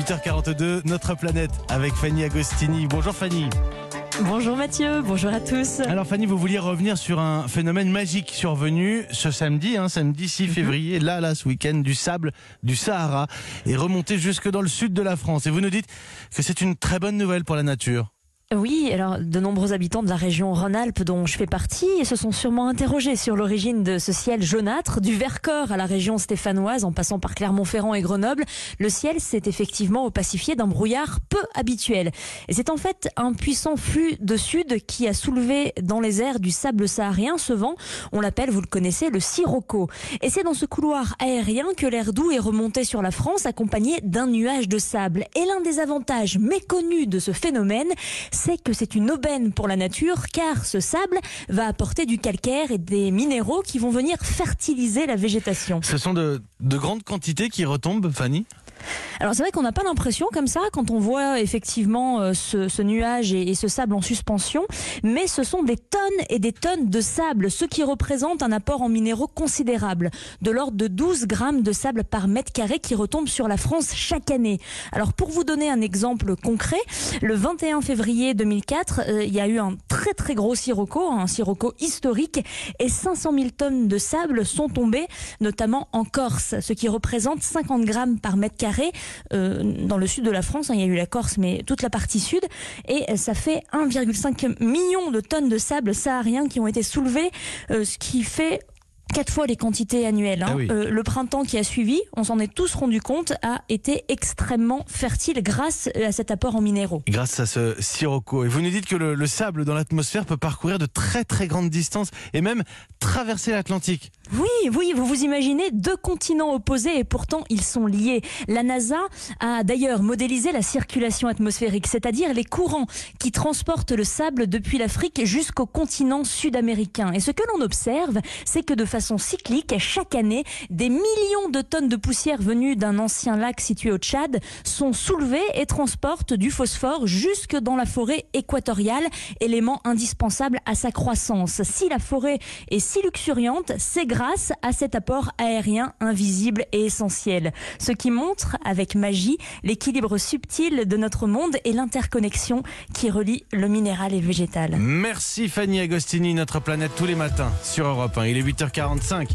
8h42, notre planète avec Fanny Agostini. Bonjour Fanny. Bonjour Mathieu, bonjour à tous. Alors Fanny, vous vouliez revenir sur un phénomène magique survenu ce samedi, samedi 6 février, là ce week-end, du sable du Sahara est remonté jusque dans le sud de la France. Et vous nous dites que c'est une très bonne nouvelle pour la nature. Oui, alors de nombreux habitants de la région Rhône-Alpes dont je fais partie se sont sûrement interrogés sur l'origine de ce ciel jaunâtre. Du Vercors à la région stéphanoise en passant par Clermont-Ferrand et Grenoble, le ciel s'est effectivement opacifié d'un brouillard peu habituel. Et c'est en fait un puissant flux de sud qui a soulevé dans les airs du sable saharien. Ce vent, on l'appelle, vous le connaissez, le sirocco. Et c'est dans ce couloir aérien que l'air doux est remonté sur la France accompagné d'un nuage de sable. Et l'un des avantages méconnus de ce phénomène, c'est que c'est une aubaine pour la nature car ce sable va apporter du calcaire et des minéraux qui vont venir fertiliser la végétation. Ce sont de grandes quantités qui retombent, Fanny ? Alors c'est vrai qu'on n'a pas l'impression comme ça quand on voit effectivement ce nuage et ce sable en suspension, mais ce sont des tonnes et des tonnes de sable, ce qui représente un apport en minéraux considérable, de l'ordre de 12 grammes de sable par mètre carré qui retombe sur la France chaque année. Alors pour vous donner un exemple concret, le 21 février 2004, il y a eu un très gros sirocco, un sirocco historique, et 500 000 tonnes de sable sont tombées, notamment en Corse, ce qui représente 50 grammes par mètre carré. Dans le sud de la France, il y a eu la Corse, mais toute la partie sud, et ça fait 1,5 million de tonnes de sable saharien qui ont été soulevées, ce qui fait 4 fois les quantités annuelles. Ah oui. Le printemps qui a suivi, on s'en est tous rendu compte, a été extrêmement fertile grâce à cet apport en minéraux. Grâce à ce sirocco. Et vous nous dites que le sable dans l'atmosphère peut parcourir de très grandes distances et même traverser l'Atlantique. Oui, vous vous imaginez 2 continents opposés et pourtant ils sont liés. La NASA a d'ailleurs modélisé la circulation atmosphérique, c'est-à-dire les courants qui transportent le sable depuis l'Afrique jusqu'au continent sud-américain. Et ce que l'on observe, c'est que de façon cyclique, chaque année, des millions de tonnes de poussière venues d'un ancien lac situé au Tchad sont soulevées et transportent du phosphore jusque dans la forêt équatoriale, élément indispensable à sa croissance. Si la forêt est si luxuriante, c'est grâce à cet apport aérien invisible et essentiel. Ce qui montre, avec magie, l'équilibre subtil de notre monde et l'interconnexion qui relie le minéral et le végétal. Merci Fanny Agostini, notre planète tous les matins sur Europe 1. Il est 8h45.